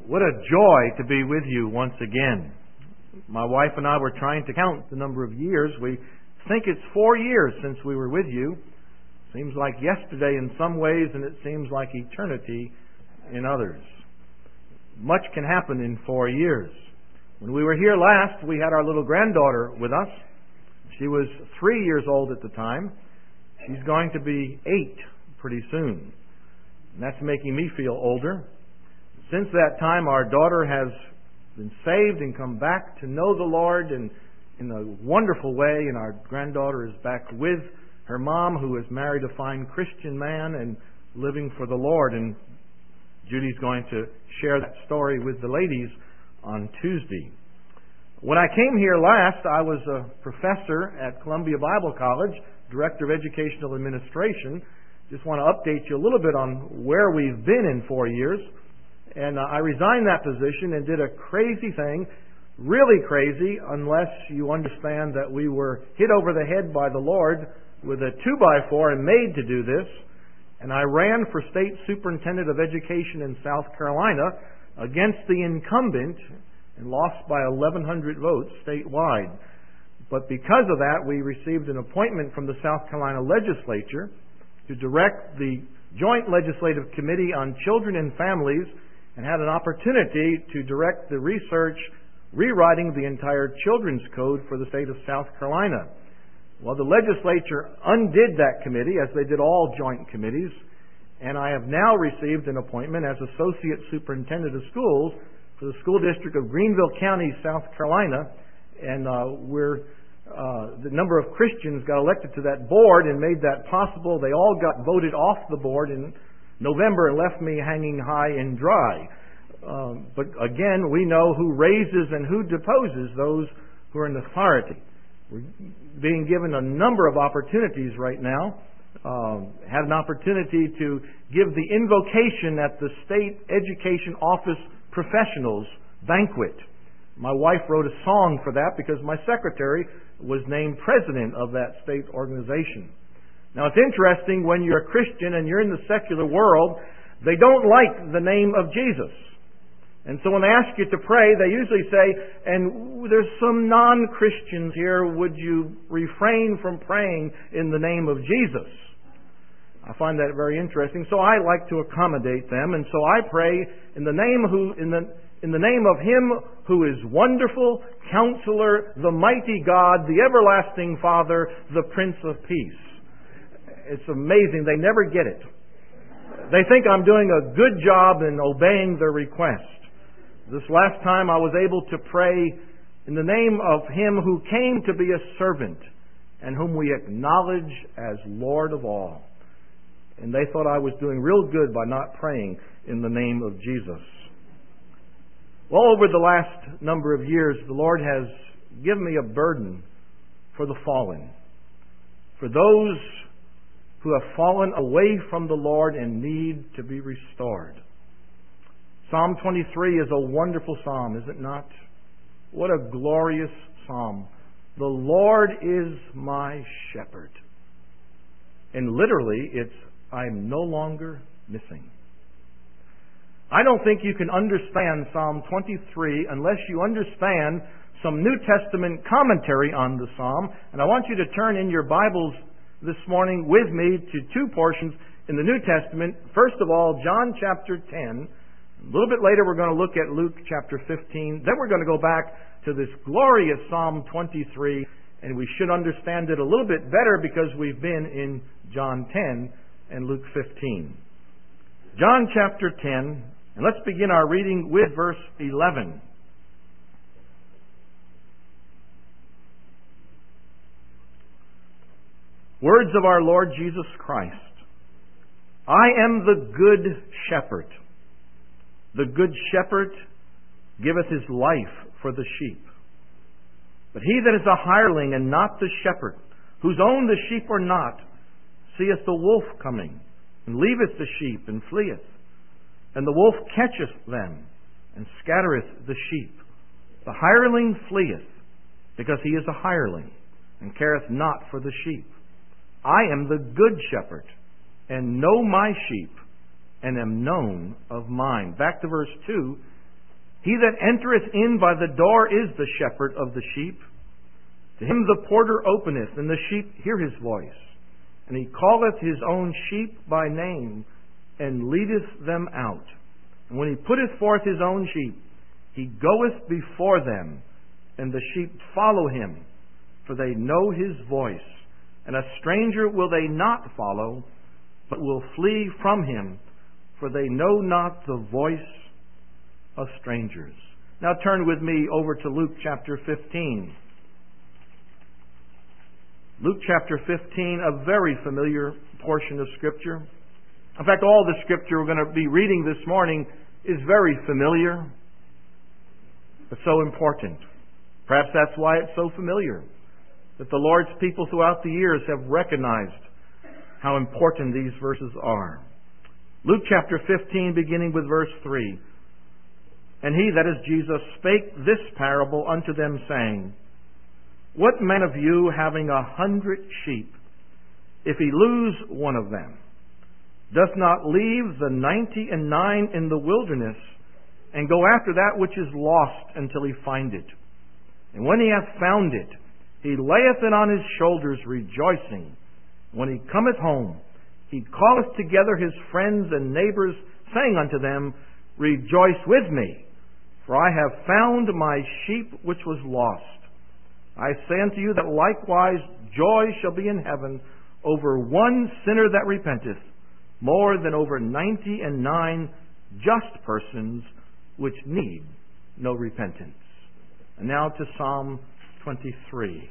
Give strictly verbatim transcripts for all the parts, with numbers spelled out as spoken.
What a joy to be with you once again. My wife and I were trying to count the number of years. We think it's four years since we were with you. Seems like yesterday in some ways, and it seems like eternity in others. Much can happen in four years. When we were here last, we had our little granddaughter with us. She was three years old at the time. She's going to be eight pretty soon. And that's making me feel older. Since that time, our daughter has been saved and come back to know the Lord in, in a wonderful way, and our granddaughter is back with her mom, who has married a fine Christian man and living for the Lord. And Judy's going to share that story with the ladies on Tuesday. When I came here last, I was a professor at Columbia Bible College, Director of Educational Administration. Just want to update you a little bit on where we've been in four years. And uh, I resigned that position and did a crazy thing, really crazy, unless you understand that we were hit over the head by the Lord with a two by four and made to do this. And I ran for State Superintendent of Education in South Carolina against the incumbent and lost by eleven hundred votes statewide. But because of that, we received an appointment from the South Carolina legislature to direct the Joint Legislative Committee on Children and Families, and had an opportunity to direct the research rewriting the entire Children's Code for the state of South Carolina. Well, the legislature undid that committee, as they did all joint committees, and I have now received an appointment as Associate Superintendent of Schools for the School District of Greenville County, South Carolina, and uh, we're uh, the number of Christians got elected to that board and made that possible. They all got voted off the board in November and left me hanging high and dry. Um, but again, we know who raises and who deposes those who are in authority. We're being given a number of opportunities right now. Um, had an opportunity to give the invocation at the State Education Office Professionals Banquet. My wife wrote a song for that because my secretary was named president of that state organization. Now, it's interesting when you're a Christian and you're in the secular world, they don't like the name of Jesus. And so when they ask you to pray, they usually say, and there's some non-Christians here, would you refrain from praying in the name of Jesus? I find that very interesting. So I like to accommodate them, and so I pray in the name who in the in the name of Him who is wonderful, Counselor, the mighty God, the everlasting Father, the Prince of Peace. It's amazing. They never get it. They think I'm doing a good job in obeying their request. This last time I was able to pray in the name of Him who came to be a servant and whom we acknowledge as Lord of all. And they thought I was doing real good by not praying in the name of Jesus. Well, over the last number of years, the Lord has given me a burden for the fallen, for those who have fallen away from the Lord and need to be restored. Psalm twenty-three is a wonderful psalm, is it not? What a glorious psalm. The Lord is my shepherd. And literally, it's, I'm no longer missing. I don't think you can understand Psalm twenty-three unless you understand some New Testament commentary on the psalm. And I want you to turn in your Bibles this morning with me to two portions in the New Testament. First of all, John chapter ten. A little bit later, we're going to look at Luke chapter fifteen. Then we're going to go back to this glorious Psalm twenty-three, and we should understand it a little bit better because we've been in John ten and Luke fifteen. John chapter ten, and let's begin our reading with verse eleven. Words of our Lord Jesus Christ. I am the good shepherd. The good shepherd giveth his life for the sheep. But he that is a hireling and not the shepherd, whose own the sheep are not, seeth the wolf coming, and leaveth the sheep, and fleeth. And the wolf catcheth them, and scattereth the sheep. The hireling fleeth, because he is a hireling, and careth not for the sheep. I am the good shepherd, and know my sheep, and am known of mine. Back to verse two. He that entereth in by the door is the shepherd of the sheep. To him the porter openeth, and the sheep hear his voice. And he calleth his own sheep by name, and leadeth them out. And when he putteth forth his own sheep, he goeth before them, and the sheep follow him, for they know his voice. And a stranger will they not follow, but will flee from him, for they know not the voice of strangers. Now turn with me over to Luke chapter fifteen. Luke chapter fifteen, a very familiar portion of Scripture. In fact, all the Scripture we're going to be reading this morning is very familiar, but so important. Perhaps that's why it's so familiar, that the Lord's people throughout the years have recognized how important these verses are. Luke chapter fifteen, beginning with verse three. And he, that is Jesus, spake this parable unto them, saying, What man of you, having a hundred sheep, if he lose one of them, doth not leave the ninety and nine in the wilderness, and go after that which is lost until he find it? And when he hath found it, he layeth it on his shoulders, rejoicing. When he cometh home, he calleth together his friends and neighbors, saying unto them, Rejoice with me, for I have found my sheep which was lost. I say unto you that likewise joy shall be in heaven over one sinner that repenteth, more than over ninety and nine just persons which need no repentance. And now to Psalm twenty-three.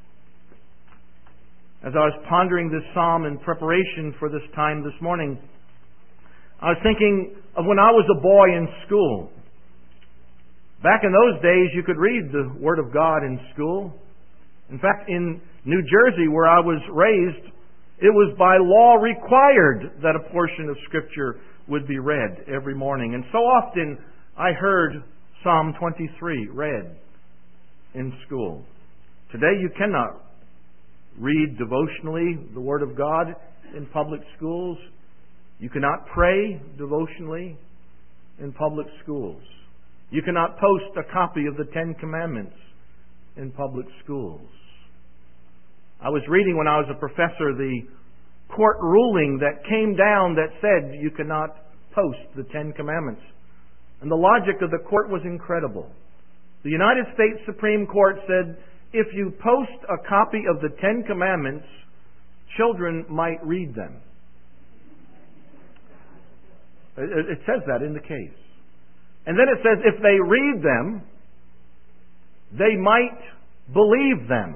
As I was pondering this psalm in preparation for this time this morning, I was thinking of when I was a boy in school. Back in those days, you could read the Word of God in school. In fact, in New Jersey, where I was raised, it was by law required that a portion of Scripture would be read every morning. And so often I heard Psalm twenty-three read in school. Today you cannot read devotionally the Word of God in public schools. You cannot pray devotionally in public schools. You cannot post a copy of the Ten Commandments in public schools. I was reading when I was a professor the court ruling that came down that said you cannot post the Ten Commandments. And the logic of the court was incredible. The United States Supreme Court said if you post a copy of the Ten Commandments, children might read them. It says that in the case. And then it says if they read them, they might believe them.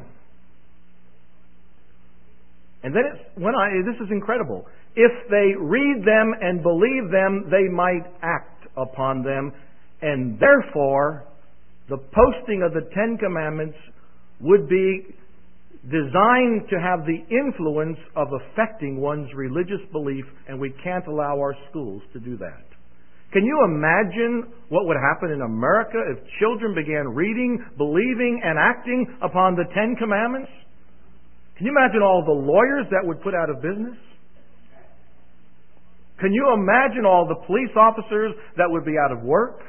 And then it's, when I, this is incredible. If they read them and believe them, they might act upon them. And therefore, the posting of the Ten Commandments would be designed to have the influence of affecting one's religious belief, and we can't allow our schools to do that. Can you imagine what would happen in America if children began reading, believing, and acting upon the Ten Commandments? Can you imagine all the lawyers that would put out of business? Can you imagine all the police officers that would be out of work?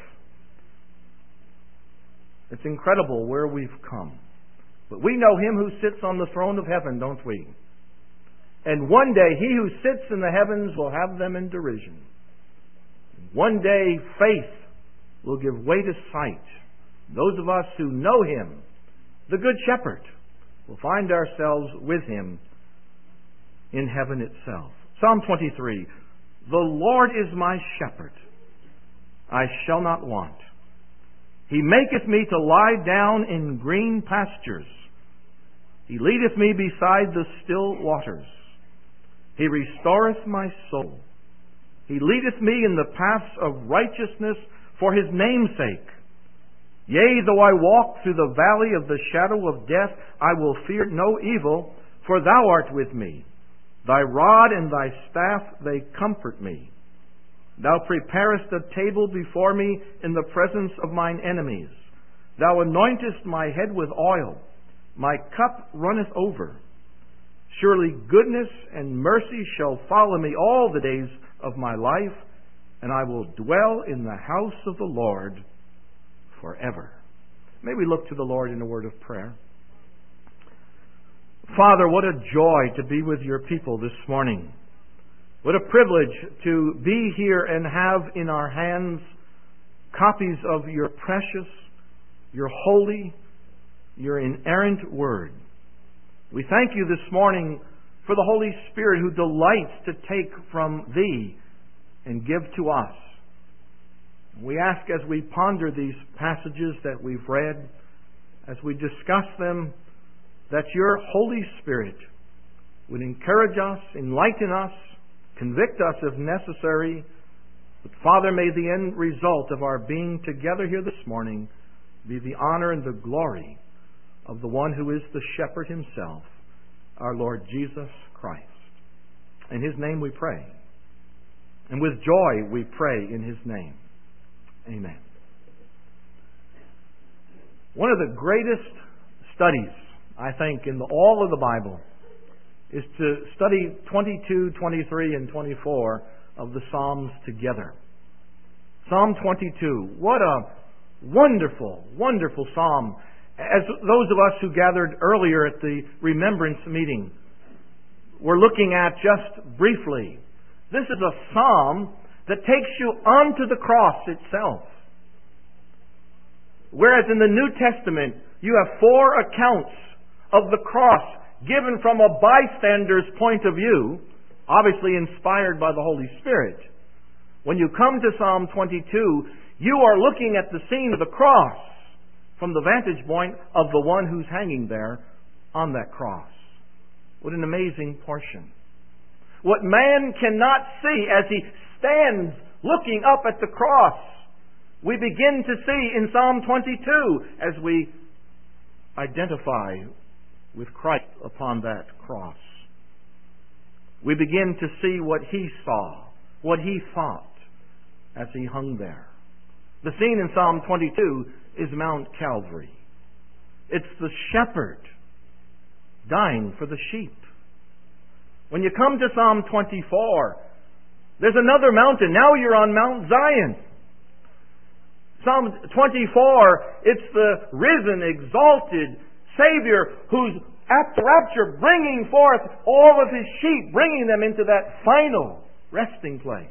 It's incredible where we've come. But we know Him who sits on the throne of heaven, don't we? And one day He who sits in the heavens will have them in derision. One day faith will give way to sight. Those of us who know Him, the Good Shepherd, will find ourselves with Him in heaven itself. Psalm twenty-three. The Lord is my shepherd, I shall not want. He maketh me to lie down in green pastures. He leadeth me beside the still waters. He restoreth my soul. He leadeth me in the paths of righteousness for His name's sake. Yea, though I walk through the valley of the shadow of death, I will fear no evil, for Thou art with me. Thy rod and Thy staff, they comfort me. Thou preparest a table before me in the presence of mine enemies. Thou anointest my head with oil. My cup runneth over. Surely goodness and mercy shall follow me all the days of my life, and I will dwell in the house of the Lord forever. May we look to the Lord in a word of prayer. Father, what a joy to be with your people this morning. What a privilege to be here and have in our hands copies of your precious, your holy, your inerrant word. We thank you this morning for the Holy Spirit who delights to take from thee and give to us. We ask as we ponder these passages that we've read, as we discuss them, that your Holy Spirit would encourage us, enlighten us, convict us if necessary. But Father, may the end result of our being together here this morning be the honor and the glory of the one who is the shepherd himself, our Lord Jesus Christ. In his name we pray. And with joy we pray in his name. Amen. One of the greatest studies, I think, in the, all of the Bible is to study twenty-two, twenty-three, and twenty-four of the Psalms together. Psalm twenty-two, what a wonderful, wonderful psalm. As those of us who gathered earlier at the remembrance meeting were looking at just briefly, this is a psalm that takes you onto the cross itself. Whereas in the New Testament, you have four accounts of the cross given from a bystander's point of view, obviously inspired by the Holy Spirit. When you come to Psalm twenty-two, you are looking at the scene of the cross from the vantage point of the one who's hanging there on that cross. What an amazing portion. What man cannot see as he stands looking up at the cross, we begin to see in Psalm twenty-two as we identify with Christ upon that cross. We begin to see what he saw, what he thought as he hung there. The scene in Psalm twenty-two is Mount Calvary. It's the shepherd dying for the sheep. When you come to Psalm twenty-four, there's another mountain. Now you're on Mount Zion. Psalm twenty-four, it's the risen, exalted Savior who's at the rapture bringing forth all of his sheep, bringing them into that final resting place.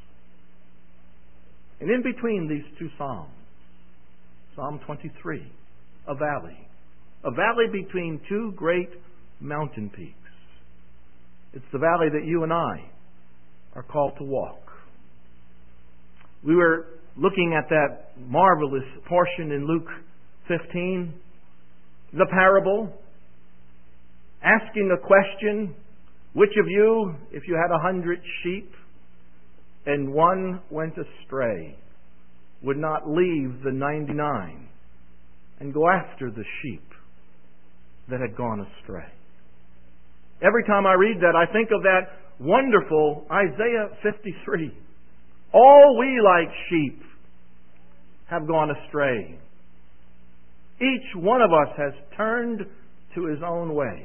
And in between these two Psalms, Psalm twenty-three, a valley. A valley between two great mountain peaks. It's the valley that you and I are called to walk. We were looking at that marvelous portion in Luke fifteen, the parable, asking a question, which of you, if you had a hundred sheep and one went astray, would not leave the ninety-nine and go after the sheep that had gone astray? Every time I read that, I think of that wonderful Isaiah fifty-three. All we like sheep have gone astray. Each one of us has turned to his own way.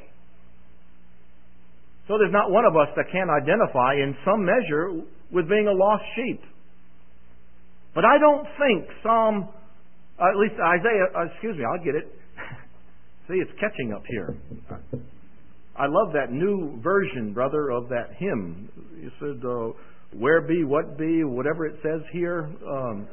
So there's not one of us that can't identify in some measure with being a lost sheep. But I don't think Psalm, uh, at least Isaiah, uh, excuse me, I'll get it. See, it's catching up here. I love that new version, brother, of that hymn. You said, uh, where be, what be, whatever it says here. Um,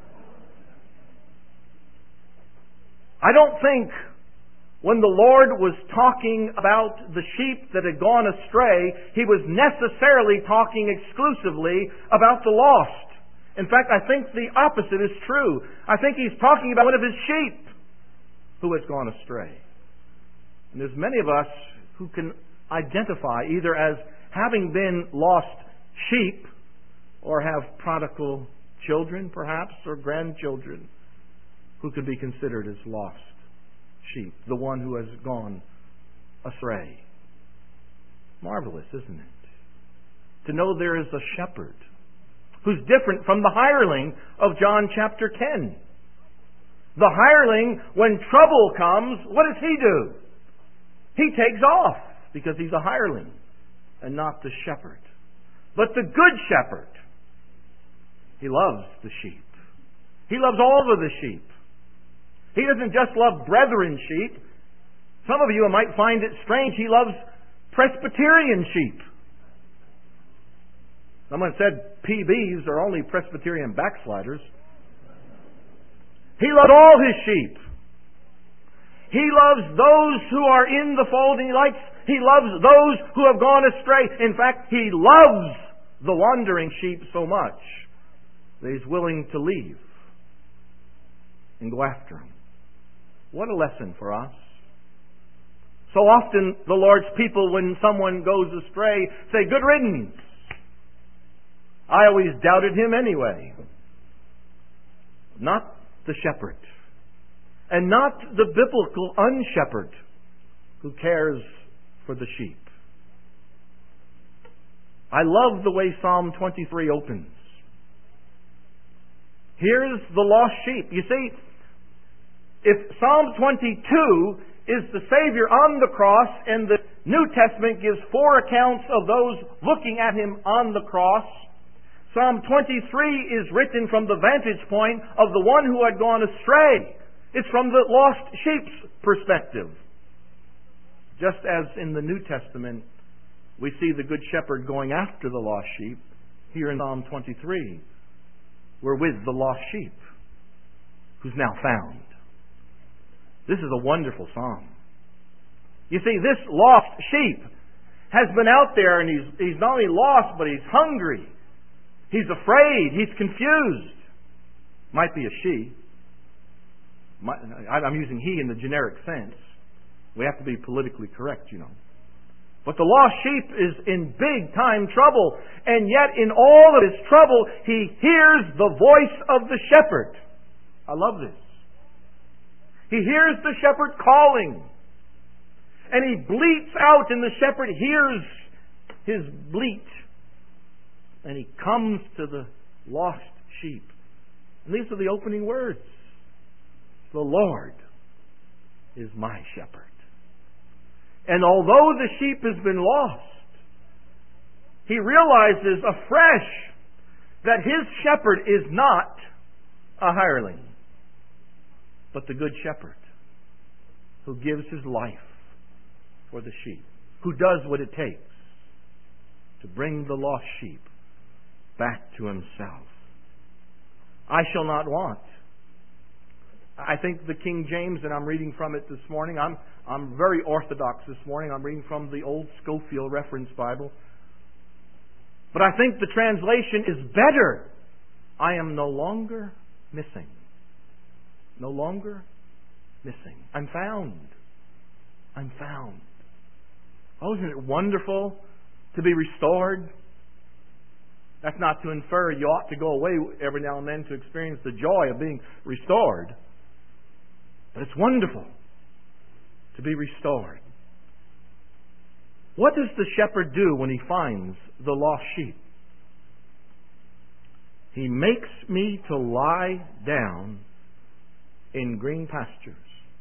I don't think when the Lord was talking about the sheep that had gone astray, He was necessarily talking exclusively about the lost. In fact, I think the opposite is true. I think He's talking about one of His sheep who has gone astray. And there's many of us who can identify either as having been lost sheep or have prodigal children, perhaps, or grandchildren who could be considered as lost sheep, the one who has gone astray. Marvelous, isn't it? To know there is a shepherd who's different from the hireling of John chapter ten. The hireling, when trouble comes, what does he do? He takes off because he's a hireling and not the shepherd. But the good shepherd, he loves the sheep. He loves all of the sheep. He doesn't just love brethren sheep. Some of you might find it strange. He loves Presbyterian sheep. Someone said P Bs are only Presbyterian backsliders. He loves all His sheep. He loves those who are in the fold, and He likes, He loves those who have gone astray. In fact, He loves the wandering sheep so much that He's willing to leave and go after them. What a lesson for us. So often the Lord's people, when someone goes astray, say, good riddance. I always doubted Him anyway. Not the shepherd. And not the biblical unshepherd who cares for the sheep. I love the way Psalm twenty-three opens. Here's the lost sheep. You see, if Psalm twenty-two is the Savior on the cross, and the New Testament gives four accounts of those looking at Him on the cross, Psalm twenty-three is written from the vantage point of the one who had gone astray. It's from the lost sheep's perspective. Just as in the New Testament, we see the Good Shepherd going after the lost sheep, here in Psalm twenty-three, we're with the lost sheep, who's now found. This is a wonderful psalm. You see, this lost sheep has been out there, and he's, he's not only lost, but he's hungry. He's afraid. He's confused. Might be a she. Might, I'm using he in the generic sense. We have to be politically correct, you know. But the lost sheep is in big time trouble. And yet in all of his trouble, he hears the voice of the shepherd. I love this. He hears the shepherd calling. And he bleats out, and the shepherd hears his bleat. And he comes to the lost sheep. And these are the opening words. The Lord is my shepherd. And although the sheep has been lost, he realizes afresh that his shepherd is not a hireling, but the good shepherd who gives his life for the sheep, who does what it takes to bring the lost sheep back to himself. I shall not want. I think the King James, and I'm reading from it this morning. I'm I'm very orthodox this morning. I'm reading from the old Scofield Reference Bible. But I think the translation is better. I am no longer missing. No longer missing. I'm found. I'm found. Oh, isn't it wonderful to be restored? That's not to infer you ought to go away every now and then to experience the joy of being restored. But it's wonderful to be restored. What does the shepherd do when he finds the lost sheep? He makes me to lie down in green pastures.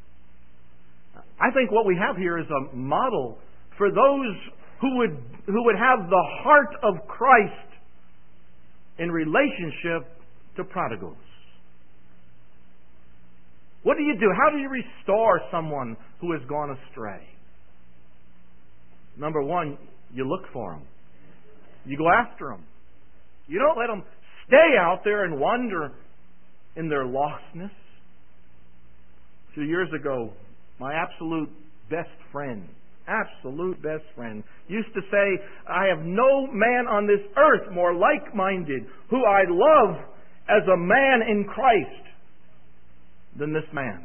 I think what we have here is a model for those who would who would have the heart of Christ in relationship to prodigals. What do you do? How do you restore someone who has gone astray? Number one, you look for them. You go after them. You don't let them stay out there and wander in their lostness. A few years ago, my absolute best friend, absolute best friend, used to say, I have no man on this earth more like-minded who I love as a man in Christ than this man.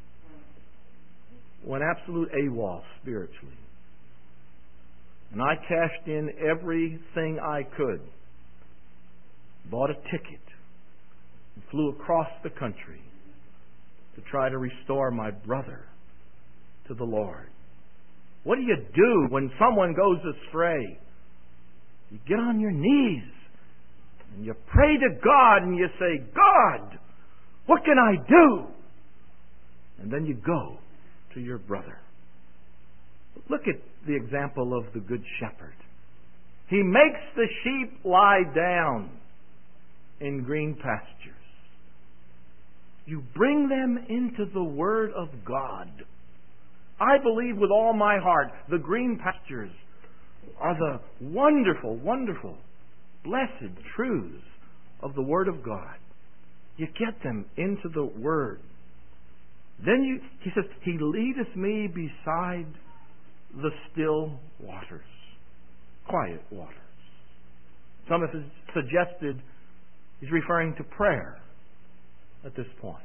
Went absolute AWOL spiritually. And I cashed in everything I could. Bought a ticket. And flew across the country to try to restore my brother to the Lord. What do you do when someone goes astray? You get on your knees and you pray to God and you say, God, what can I do? And then you go to your brother. Look at the example of the Good Shepherd. He makes the sheep lie down in green pastures. You bring them into the Word of God. I believe with all my heart the green pastures are the wonderful, wonderful, blessed truths of the Word of God. You get them into the Word. Then you, he says, He leadeth me beside the still waters. Quiet waters. Some have suggested he's referring to prayer at this point.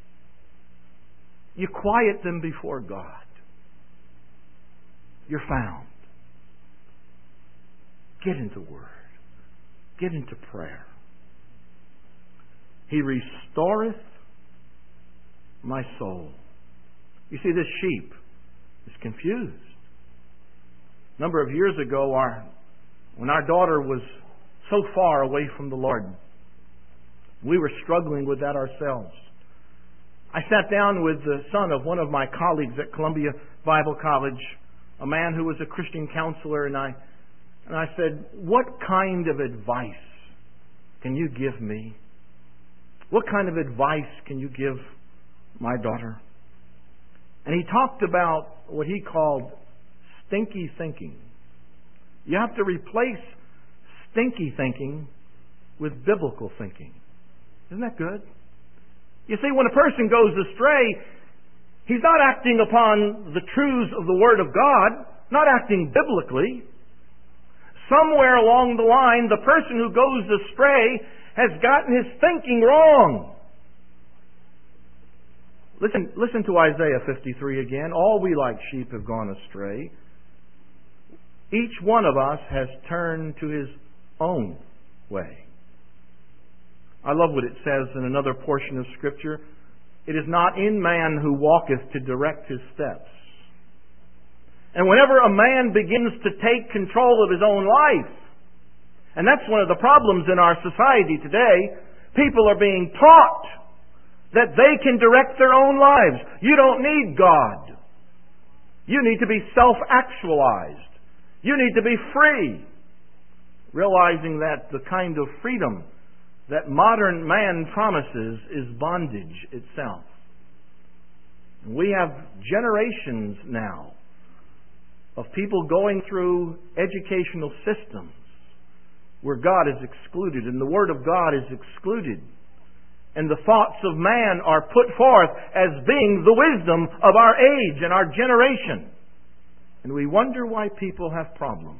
You quiet them before God. You're found. Get into the Word. Get into prayer. He restoreth my soul. You see, this sheep is confused. A number of years ago, our, when our daughter was so far away from the Lord, we were struggling with that ourselves. I sat down with the son of one of my colleagues at Columbia Bible College, a man who was a Christian counselor, and I and I said, "What kind of advice can you give me? What kind of advice can you give my daughter?" And he talked about what he called stinky thinking. You have to replace stinky thinking with biblical thinking. Isn't that good? You see, when a person goes astray, he's not acting upon the truths of the Word of God, not acting biblically. Somewhere along the line, the person who goes astray has gotten his thinking wrong. Listen, listen to Isaiah fifty-three again. All we like sheep have gone astray. Each one of us has turned to his own way. I love what it says in another portion of Scripture. It is not in man who walketh to direct his steps. And whenever a man begins to take control of his own life, and that's one of the problems in our society today, people are being taught that they can direct their own lives. You don't need God. You need to be self-actualized. You need to be free. Realizing that the kind of freedom that modern man promises is bondage itself. We have generations now of people going through educational systems where God is excluded and the Word of God is excluded. And the thoughts of man are put forth as being the wisdom of our age and our generation. And we wonder why people have problems.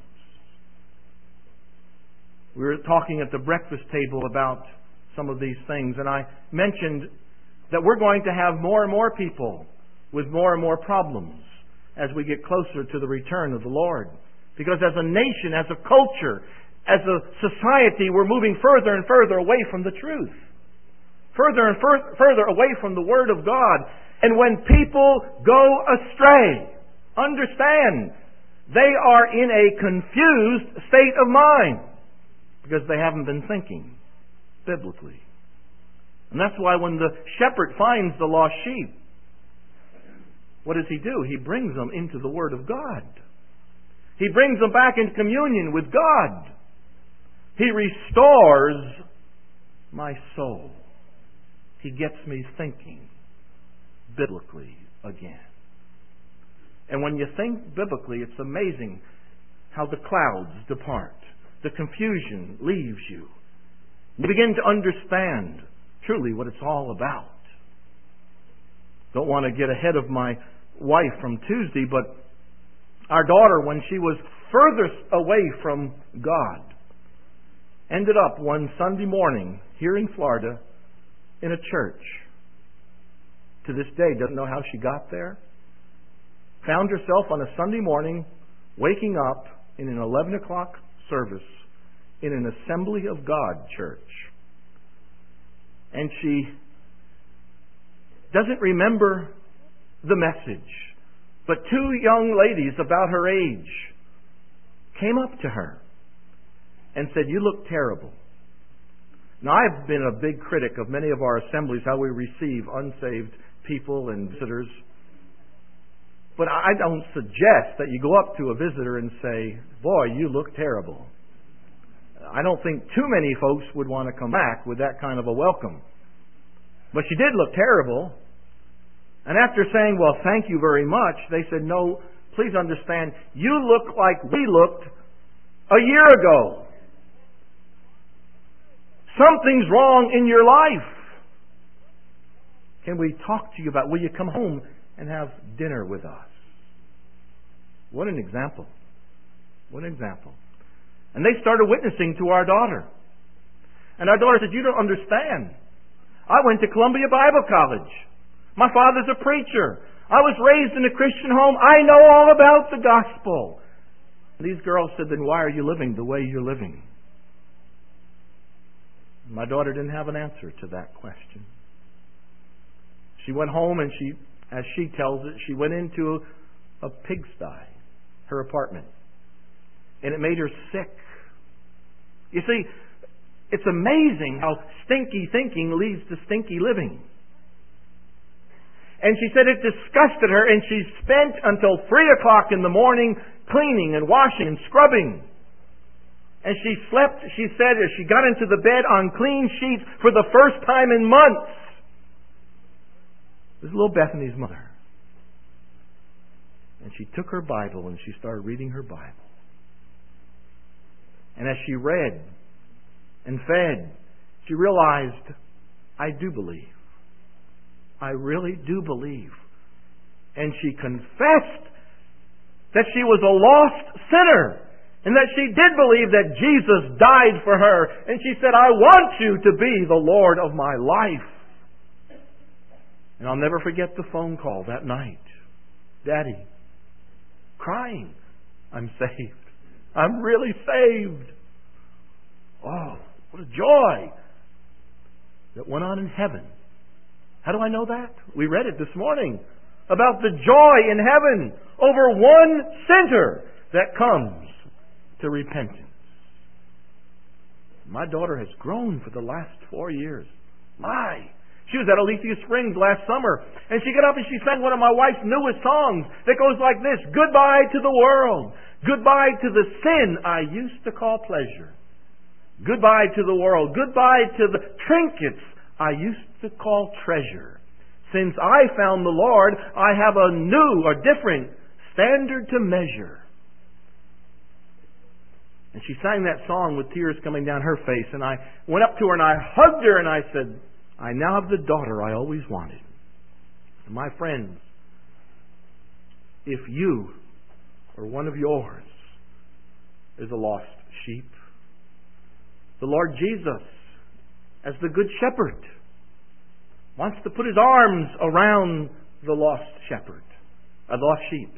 We were talking at the breakfast table about some of these things, and I mentioned that we're going to have more and more people with more and more problems as we get closer to the return of the Lord. Because as a nation, as a culture, as a society, we're moving further and further away from the truth. Further and fur- further away from the Word of God. And when people go astray, understand they are in a confused state of mind. Because they haven't been thinking biblically. And that's why when the shepherd finds the lost sheep, what does he do? He brings them into the Word of God. He brings them back into communion with God. He restores my soul. He gets me thinking biblically again. And when you think biblically, it's amazing how the clouds depart. The confusion leaves you. You begin to understand truly what it's all about. Don't want to get ahead of my wife from Tuesday, but our daughter, when she was furthest away from God, ended up one Sunday morning here in Florida in a church. To this day, doesn't know how she got there. Found herself on a Sunday morning waking up in an eleven o'clock service in an Assembly of God church. And she doesn't remember the message. But two young ladies about her age came up to her and said, "You look terrible." Now, I've been a big critic of many of our assemblies, how we receive unsaved people and visitors. But I don't suggest that you go up to a visitor and say, "Boy, you look terrible." I don't think too many folks would want to come back with that kind of a welcome. But she did look terrible. And after saying, well, thank you very much, they said, no, please understand, you look like we looked a year ago. Something's wrong in your life. Can we talk to you about, will you come home and have dinner with us? What an example. What an example. And they started witnessing to our daughter. And our daughter said, you don't understand. I went to Columbia Bible College. My father's a preacher. I was raised in a Christian home. I know all about the gospel. And these girls said, then why are you living the way you're living? My daughter didn't have an answer to that question. She went home and she, as she tells it, she went into a pigsty, her apartment. And it made her sick. You see, it's amazing how stinky thinking leads to stinky living. And she said it disgusted her, and she spent until three o'clock in the morning cleaning and washing and scrubbing. And she slept, she said, as she got into the bed on clean sheets for the first time in months. This is little Bethany's mother. And she took her Bible and she started reading her Bible. And as she read and fed, she realized, I do believe. I really do believe. And she confessed that she was a lost sinner and that she did believe that Jesus died for her. And she said, I want you to be the Lord of my life. And I'll never forget the phone call that night. Daddy, crying, I'm saved. I'm really saved. Oh, what a joy that went on in heaven. How do I know that? We read it this morning about the joy in heaven over one sinner that comes to repentance. My daughter has grown for the last four years. My! She was at Aletheia Springs last summer, and she got up and she sang one of my wife's newest songs that goes like this: goodbye to the world. Goodbye to the sin I used to call pleasure. Goodbye to the world. Goodbye to the trinkets I used to call treasure. Since I found the Lord, I have a new or different standard to measure. And she sang that song with tears coming down her face, and I went up to her and I hugged her and I said, I now have the daughter I always wanted. And my friends, if you or one of yours is a lost sheep, the Lord Jesus, as the Good Shepherd, wants to put His arms around the lost shepherd, a lost sheep.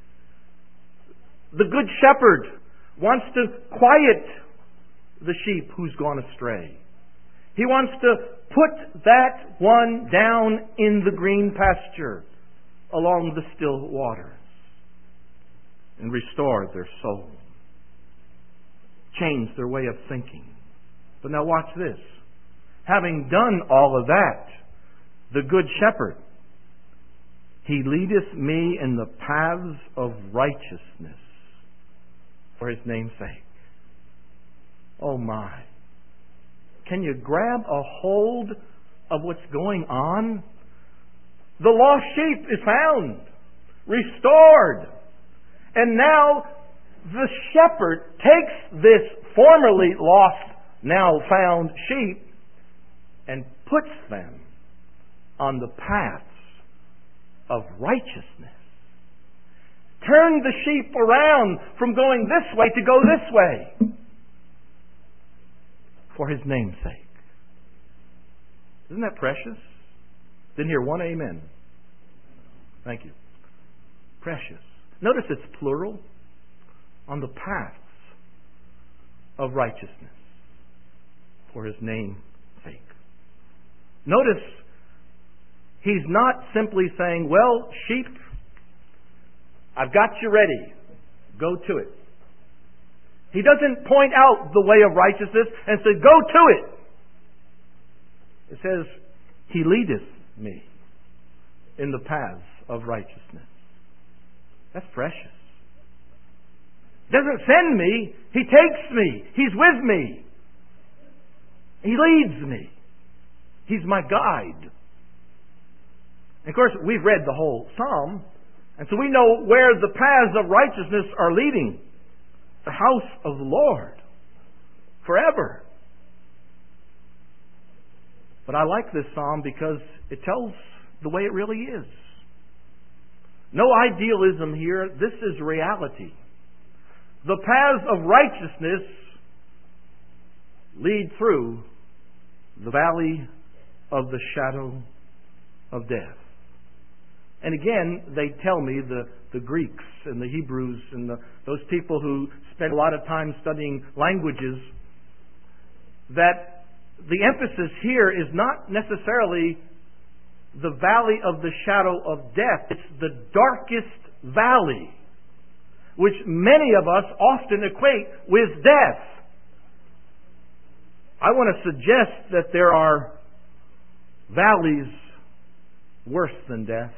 The Good Shepherd wants to quiet the sheep who's gone astray. He wants to put that one down in the green pasture along the still waters and restore their soul, change their way of thinking. But now watch this. Having done all of that, the Good Shepherd, He leadeth me in the paths of righteousness for His name's sake. Oh my. Can you grab a hold of what's going on? The lost sheep is found, restored. And now the shepherd takes this formerly lost, now found sheep and puts them on the paths of righteousness. Turn the sheep around from going this way to go this way for His name's sake. Isn't that precious? Didn't hear one amen. Thank you. Precious. Notice it's plural. On the paths of righteousness for His name's sake. Notice He's not simply saying, well, sheep, I've got you ready. Go to it. He doesn't point out the way of righteousness and say, go to it. It says, He leadeth me in the paths of righteousness. That's precious. He doesn't send me. He takes me. He's with me. He leads me. He's my guide. And of course, we've read the whole psalm, and so we know where the paths of righteousness are leading. The house of the Lord. Forever. But I like this psalm because it tells the way it really is. No idealism here. This is reality. The paths of righteousness lead through the valley of the shadow of death. And again, they tell me, the, the Greeks and the Hebrews and the, those people who spend a lot of time studying languages, that the emphasis here is not necessarily the valley of the shadow of death. It's the darkest valley, which many of us often equate with death. I want to suggest that there are valleys worse than death.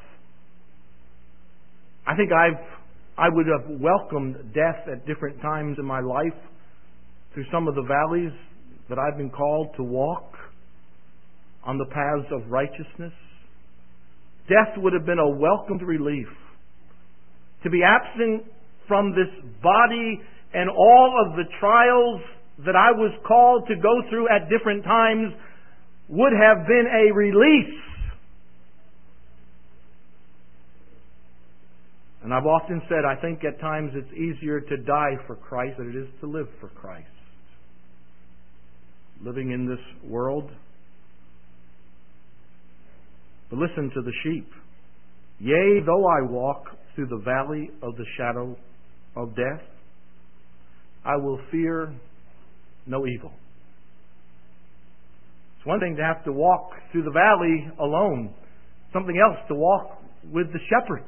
I think I've I would have welcomed death at different times in my life through some of the valleys that I've been called to walk on the paths of righteousness. Death would have been a welcomed relief. To be absent from this body and all of the trials that I was called to go through at different times would have been a release. And I've often said, I think at times it's easier to die for Christ than it is to live for Christ. Living in this world. But listen to the sheep. Yea, though I walk through the valley of the shadow of death, I will fear no evil. It's one thing to have to walk through the valley alone. Something else to walk with the shepherd.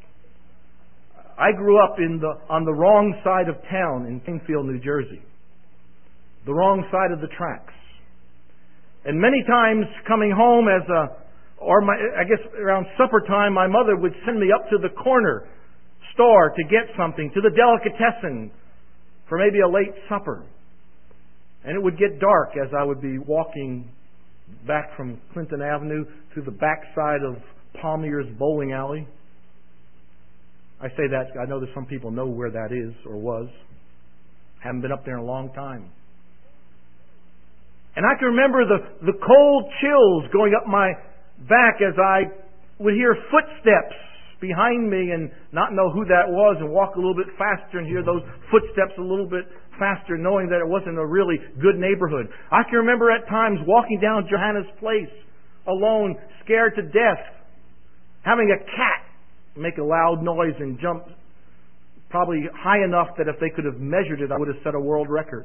I grew up in the on the wrong side of town in Kingfield, New Jersey. The wrong side of the tracks. And many times coming home as a, or my, I guess around supper time, my mother would send me up to the corner store to get something, to the delicatessen for maybe a late supper. And it would get dark as I would be walking back from Clinton Avenue through the backside of Palmier's bowling alley. I say that, I know that some people know where that is or was. Haven't been up there in a long time. And I can remember the, the cold chills going up my back as I would hear footsteps behind me and not know who that was and walk a little bit faster and hear those footsteps a little bit faster, knowing that it wasn't a really good neighborhood. I can remember at times walking down Johanna's Place alone, scared to death, having a cat make a loud noise and jump probably high enough that if they could have measured it, I would have set a world record.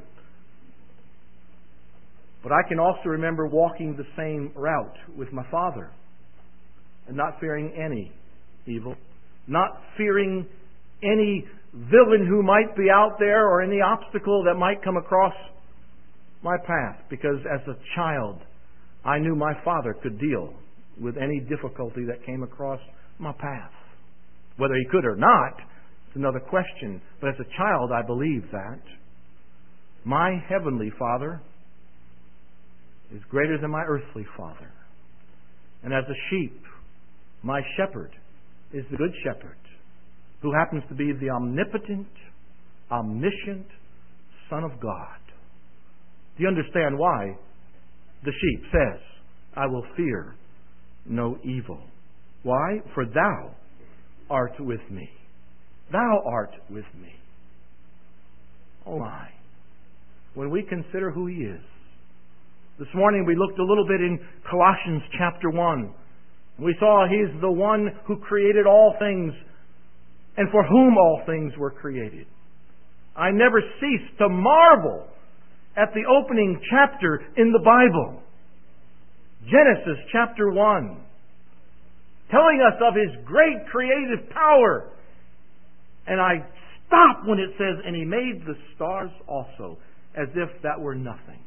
But I can also remember walking the same route with my father and not fearing any evil, not fearing any villain who might be out there or any obstacle that might come across my path, because as a child I knew my father could deal with any difficulty that came across my path. Whether he could or not, it's another question. But as a child, I believed that. My heavenly Father is greater than my earthly father. And as a sheep, my shepherd is the good shepherd, who happens to be the omnipotent, omniscient Son of God. Do you understand why the sheep says, I will fear no evil? Why? For thou art with me. Thou art with me. Oh my. When we consider who He is. This morning we looked a little bit in Colossians chapter one. We saw He's the one who created all things and for whom all things were created. I never cease to marvel at the opening chapter in the Bible. Genesis chapter one. Telling us of His great creative power. And I stop when it says, and He made the stars also, as if that were nothing.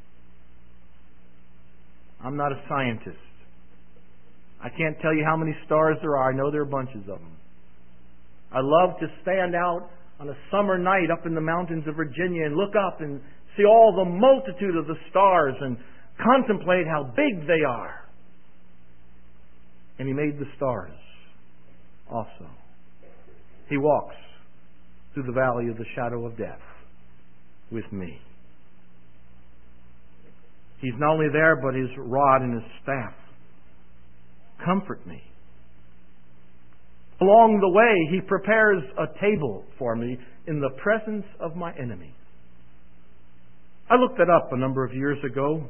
I'm not a scientist. I can't tell you how many stars there are. I know there are bunches of them. I love to stand out on a summer night up in the mountains of Virginia and look up and see all the multitude of the stars and contemplate how big they are. And He made the stars also. He walks through the valley of the shadow of death with me. He's not only there, but His rod and His staff comfort me. Along the way, He prepares a table for me in the presence of my enemies. I looked that up a number of years ago.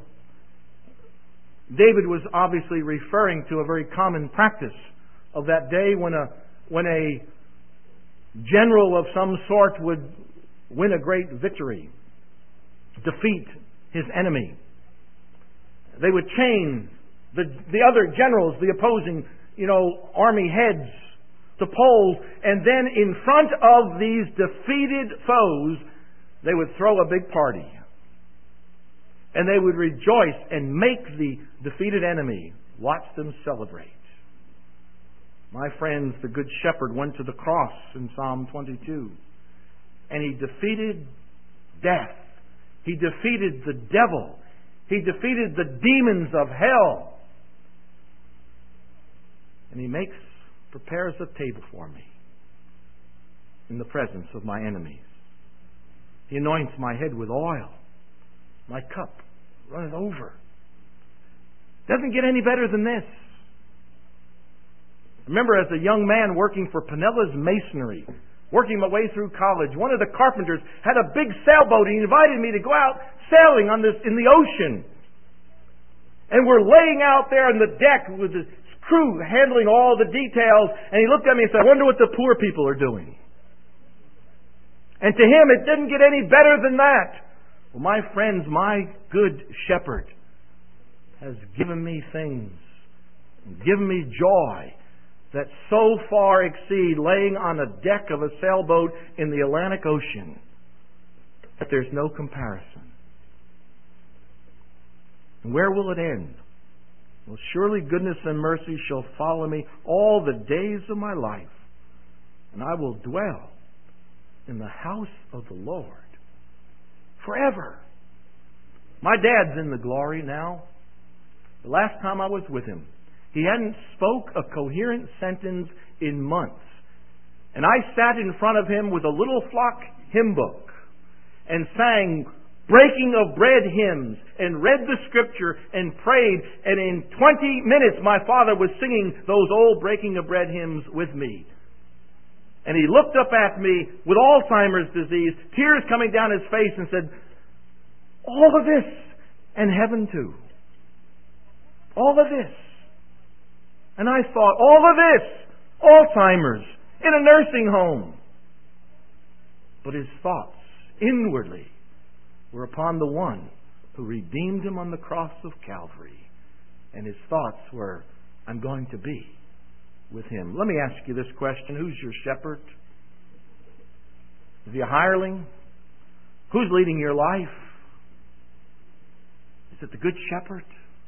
David was obviously referring to a very common practice of that day when a when a general of some sort would win a great victory, defeat his enemy. They would chain the the other generals, the opposing, you know, army heads to poles, and then in front of these defeated foes, they would throw a big party. And they would rejoice and make the defeated enemy watch them celebrate. My friends, the Good Shepherd went to the cross in Psalm twenty-two. And He defeated death. He defeated the devil. He defeated the demons of hell. And He makes, prepares a table for me in the presence of my enemies. He anoints my head with oil. My cup runneth over. Doesn't get any better than this. I remember as a young man working for Pinellas Masonry, working my way through college, one of the carpenters had a big sailboat. He invited me to go out sailing on this in the ocean. And we're laying out there on the deck with the crew handling all the details. And he looked at me and said, "I wonder what the poor people are doing." And to him, it didn't get any better than that. Well, my friends, my Good Shepherd has given me things, given me joy that so far exceed laying on a deck of a sailboat in the Atlantic Ocean that there's no comparison. And where will it end? Well, surely goodness and mercy shall follow me all the days of my life, and I will dwell in the house of the Lord forever. My dad's in the glory now. The last time I was with him, he hadn't spoke a coherent sentence in months. And I sat in front of him with a little flock hymn book and sang breaking of bread hymns and read the scripture and prayed. And in twenty minutes, my father was singing those old breaking of bread hymns with me. And he looked up at me with Alzheimer's disease, tears coming down his face, and said, "All of this and heaven too. All of this." And I thought, all of this, Alzheimer's, in a nursing home. But his thoughts inwardly were upon the one who redeemed him on the cross of Calvary. And his thoughts were, I'm going to be with him. Let me ask you this question. Who's your shepherd? Is he a hireling? Who's leading your life? Is it the Good Shepherd?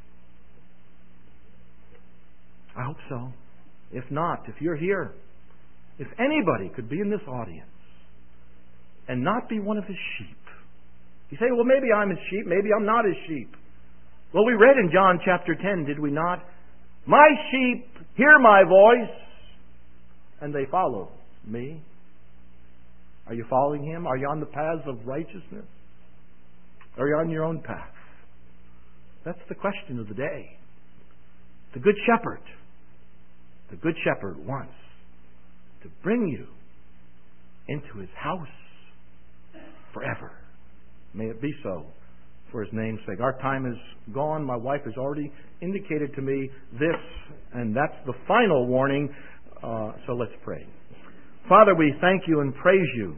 I hope so. If not, if you're here, if anybody could be in this audience and not be one of his sheep. You say, well, maybe I'm his sheep, maybe I'm not his sheep. Well, we read in John chapter ten, did we not? My sheep hear my voice, and they follow me. Are you following him? Are you on the paths of righteousness? Are you on your own path? That's the question of the day. The Good Shepherd. The Good Shepherd wants to bring you into his house forever. May it be so for his name's sake. Our time is gone. My wife has already indicated to me this, and that's the final warning. Uh, so let's pray. Father, we thank you and praise you